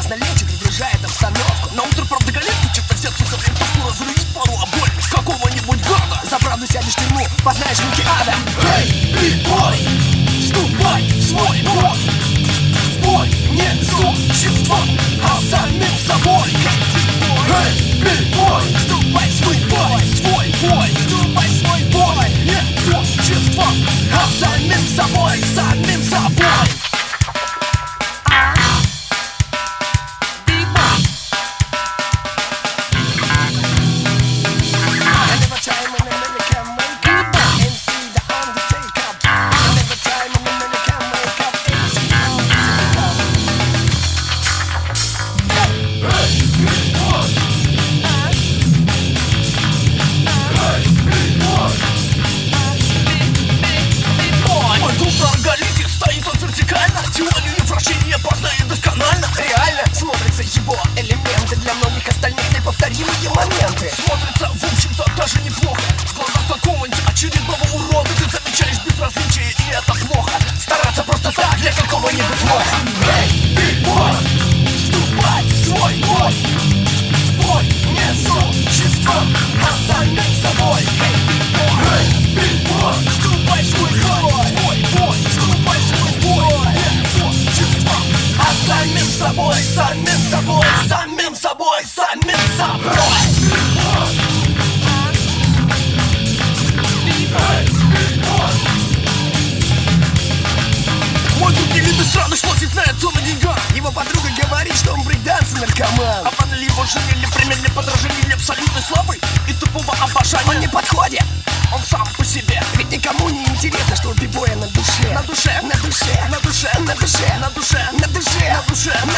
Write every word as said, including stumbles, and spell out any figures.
прекрасно лечит, разряжает обстановку. На утро, правда, галетку, чисто сердце со временем тоску разрулить пару обольных какого-нибудь гада. За правду сядешь в тюрьму, познаешь муки ада. Эй, биг-бой, вступай в свой бой. В бой не существо, а самим собой. Эй, биг-бой, Вступай в свой бой, свой бой. вступай в свой бой. Не существо, а самим собой, самим собой. Теорию вращения познает досконально. Реально смотрятся его элементы, для многих остальных неповторимые моменты. Смотрится, в общем-то, даже неплохо. В глазах какого-нибудь очередного урода ты замечаешь безразличие, и это плохо. Стараться просто так для какого-нибудь лоха. Эй, биг-бой, вступай в свой бой. В бой не существо, а самим собой. Эй, биг-бой, Вступай в свой бой, свой бой, вступай в свой бой. Не существо, а самим собой, самим собой, самим собой, самим собой. Мой друг не видно странно, что не знает, он на деньгах. Его подруга говорит, что он брейкданс наркоман. А панели его женили, применили подражение абсолютной славы и тупого обожания. Он не подходит, Он сам по себе. ведь никому не интересно, что у бибоя на душе. На душе, На душе, на душе, на душе, на душе, на душе, на душе, на